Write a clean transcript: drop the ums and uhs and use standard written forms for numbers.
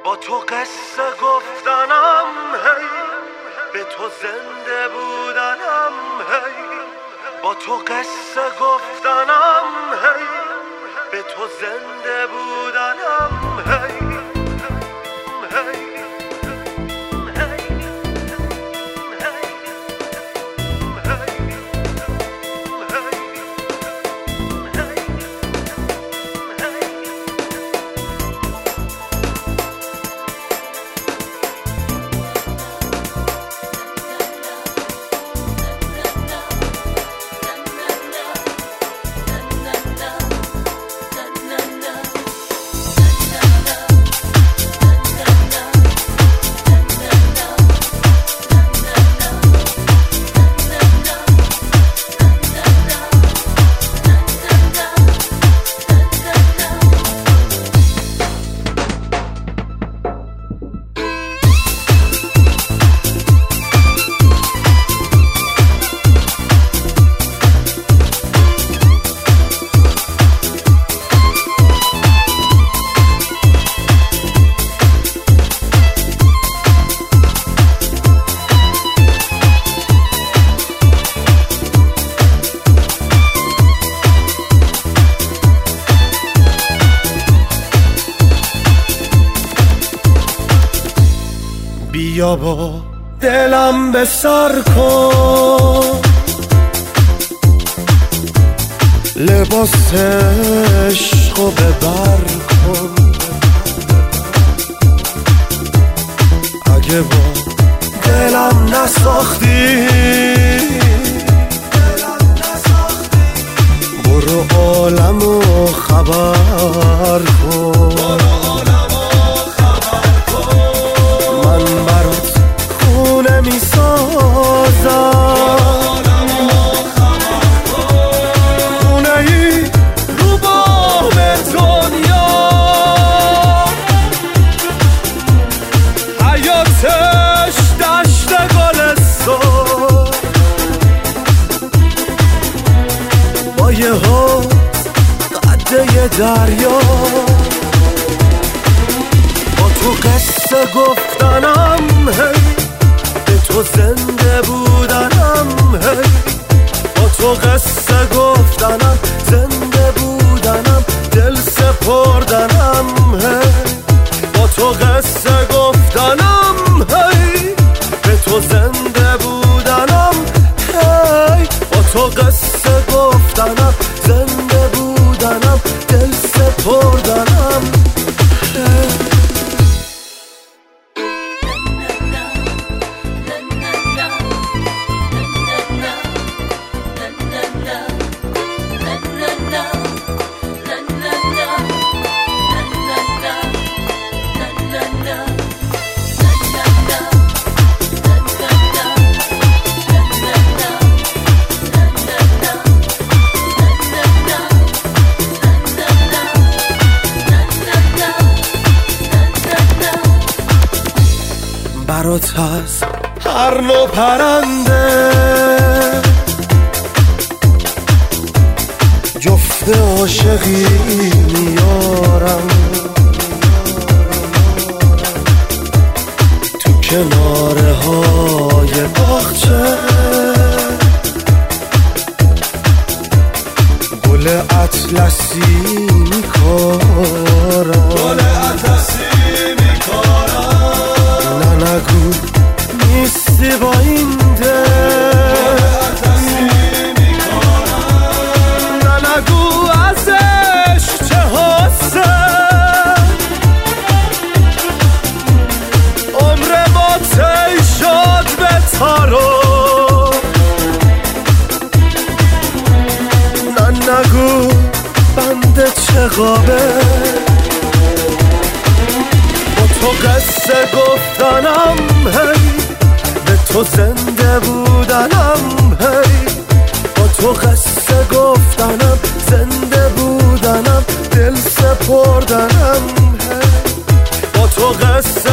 با تو قصه گفتنم هی، به تو زنده بودنم هی، با تو قصه گفتنم هی، به تو زنده بودنم هی. بیا با دلم به سر کن، لباس عشقو ببر کن. اگه با دلم نساختی برو عالمو خبر کن. می سازم خونه ای رو بام دنیا، حیاتش دشت گلستان، با یه حوض قده دریا. با تو قصه گفتنم هی، تو زنده بودنم هی، با تو قصه گفتنم زنده بودنم دل سپردنم هی، با تو قصه گفتنم هی، به تو زنده بودنم هی، با تو قصه گفتنم زنده بودنم دل سپردنم هی. برات از هر نوع پرنده جفت عاشقی میارم، تو کناره های باغچه گل اطلسی میکارم، گل اطلسی میکارم. نگو نیستی با این دل، نه نگو ازش چه حسن، عمر ما تی شد به تارو. نه نگو بنده چه غابه، تو قصه گفتنم هی، به تو زنده بودنم هی، با تو قصه گفتنم زنده بودنم دل سپردنم هی، با تو قصه